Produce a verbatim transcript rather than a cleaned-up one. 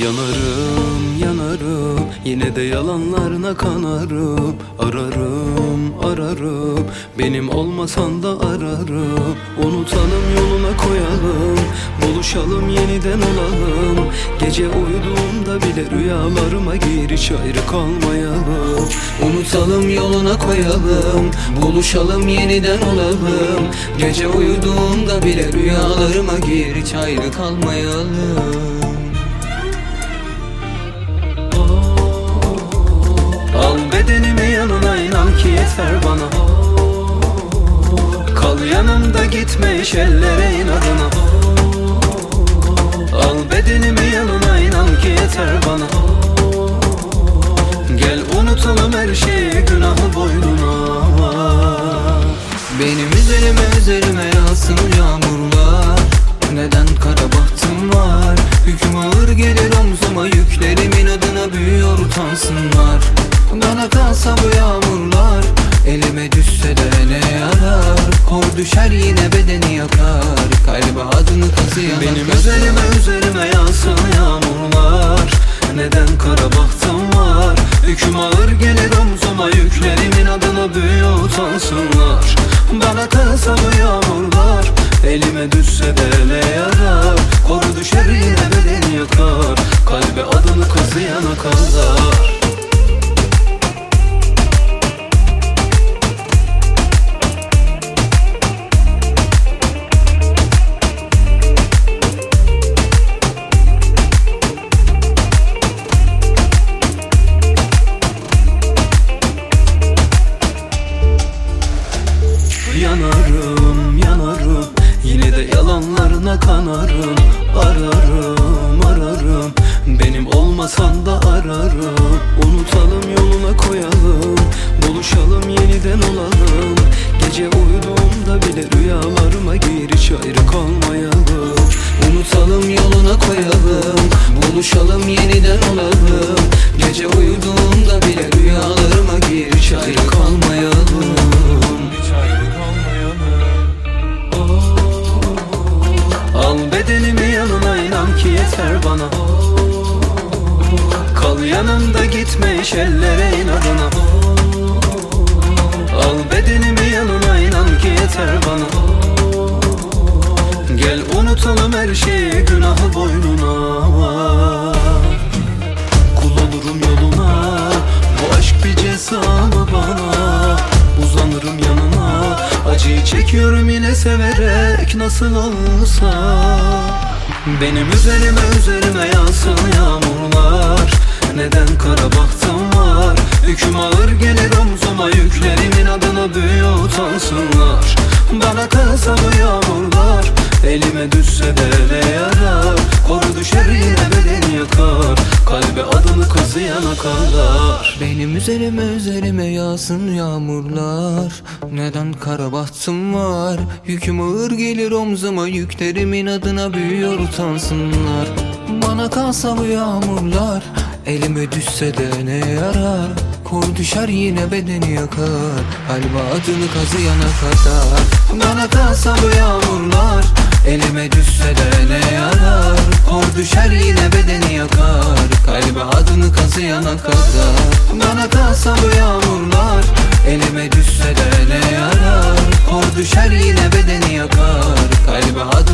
Yanarım, yanarım, yine de yalanlarına kanarım. Ararım, ararım, benim olmasan da ararım. Unutalım, yoluna koyalım, buluşalım, yeniden olalım. Gece uyuduğumda bile rüyalarıma gir, hiç ayrı kalmayalım. Unutalım, yoluna koyalım, buluşalım, yeniden olalım. Gece uyuduğumda bile rüyalarıma gir, hiç ayrı kalmayalım. Al bedenimi yanına, inan ki yeter bana. Kal yanımda, gitme hiç ellere inadına. Al bedenimi yanına, inan ki yeter bana. Gel unutalım her şeyi, günahı boynuna. Benim üzerime üzerime yağsın yağmurlar. Neden kara bahtım var? Hüküm ağır gelir omzuma, yüklerimin adına büyüyor utansınlar. Bana kalsa bu yağmurlar, elime düşse de ne yarar? Kor düşer yine bedeni yakar, kalbe adını kazıyan. Benim akar. Üzerime üzerime yağsın yağmurlar. Neden kara bahtım var? Hüküm ağır gelir omzuma, yüklerimin adına büyüyor utansınlar. Bana kalsa bu yağmurlar, elime düşse de ne yarar? Kor düşer yine bedeni yakar, kalbe adını kazıyana kadar. Yanarım, yanarım, yine de yalanlarına kanarım. Ararım, ararım, benim olmasan da ararım. Unutalım, yoluna koyalım, buluşalım, yeniden olalım. Gece uyuduğumda bile rüyalarıma gir, hiç ayrı kalmayalım. Unutalım, yoluna koyalım, buluşalım, yeniden olalım. Gece uyuduğumda bile rüyalarıma gir, hiç ayrı kalmayalım. Al bedenimi yanına, inan ki yeter bana. Kal yanımda, gitme hiç ellere inadına. Al bedenimi yanına, inan ki yeter bana. Gel unutalım her şeyi, günahı boynuna. Kul olurum yoluna, bu aşk bir ceza mı bana? Uzanırım yanına, acıyı çekiyorum yine severek, nasıl olsa. Benim üzerime üzerime yağsın yağmurlar. Neden kara bahtım var? Hüküm ağır gelir omzuma, yüklerimin adına büyüyor utansınlar. Bana kalsa bu yağmurlar, elime düşse de ne yarar? Koru düşer yine bedeni yakar, kalbe adını kazıyana kadar. Benim üzerime üzerime yağsın yağmurlar. Neden kara bahtım var? Yüküm ağır gelir omzuma, yüklerimin adına büyüyor utansınlar. Bana kalsa bu yağmurlar, elime düşse de ne yarar? Kor düşer yine bedeni yakar, kalbe adını kazıyana kadar. Bana kalsa bu yağmurlar, elime düşse de ne yarar? Kor düşer yine bedeni yakar, kalbe adını kazıyana kadar. Bana kalsa bu yağmurlar, elime düşse de ne yarar? Kor düşer yine bedeni yakar, kalbe adını